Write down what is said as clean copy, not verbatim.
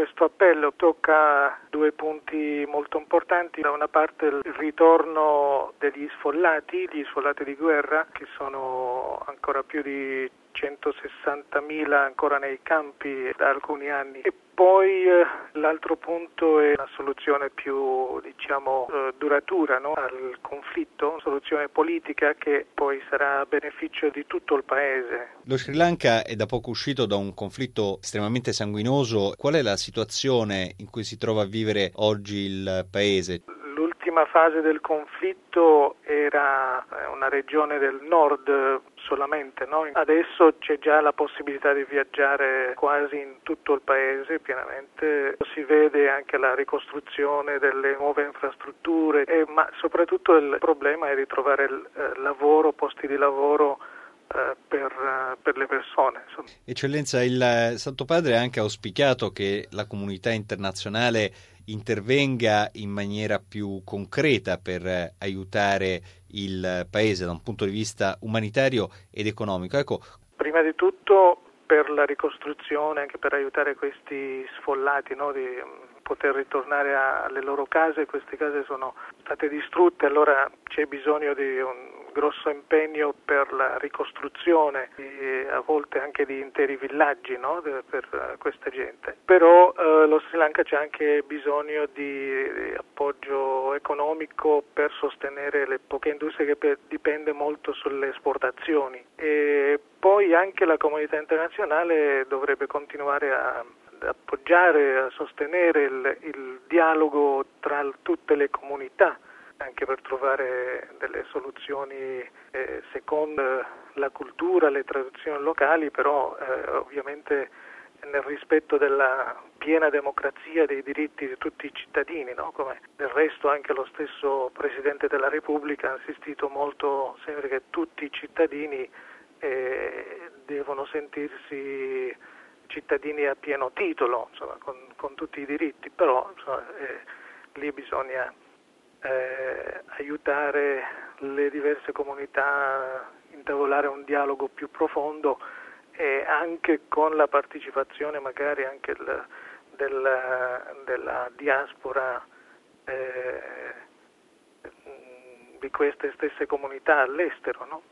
Questo appello tocca due punti molto importanti. Da una parte il ritorno degli sfollati di guerra, che sono ancora più di 160.000 ancora nei campi da alcuni anni, e poi l'altro punto è una soluzione più duratura, no? Al conflitto, una soluzione politica che poi sarà a beneficio di tutto il paese. Lo Sri Lanka è da poco uscito da un conflitto estremamente sanguinoso. Qual è la situazione in cui si trova a vivere oggi il paese? L'ultima fase del conflitto era una regione del nord solamente, no? Adesso c'è già la possibilità di viaggiare quasi in tutto il paese pienamente. Si vede anche la ricostruzione delle nuove infrastrutture, ma soprattutto il problema è di trovare lavoro, posti di lavoro per le persone. Insomma. Eccellenza, il Santo Padre ha anche auspicato che la comunità internazionale intervenga in maniera più concreta per aiutare il paese da un punto di vista umanitario ed economico. Ecco, prima di tutto per la ricostruzione, anche per aiutare questi sfollati, no, di poter ritornare alle loro case. Queste case sono state distrutte, allora c'è bisogno di un grosso impegno per la ricostruzione e a volte anche di interi villaggi, no, per questa gente. Però lo Sri Lanka c'è anche bisogno di appoggio economico per sostenere le poche industrie che dipende molto sulle esportazioni, e poi anche la comunità internazionale dovrebbe continuare a appoggiare, a sostenere il dialogo tra tutte le comunità, anche per trovare delle soluzioni secondo la cultura, le tradizioni locali, però ovviamente nel rispetto della piena democrazia dei diritti di tutti i cittadini, no? Come del resto anche lo stesso Presidente della Repubblica ha insistito molto sempre che tutti i cittadini devono sentirsi cittadini a pieno titolo, insomma, con tutti i diritti, però insomma, lì bisogna aiutare le diverse comunità a intavolare un dialogo più profondo, e anche con la partecipazione magari anche della diaspora di queste stesse comunità all'estero, no?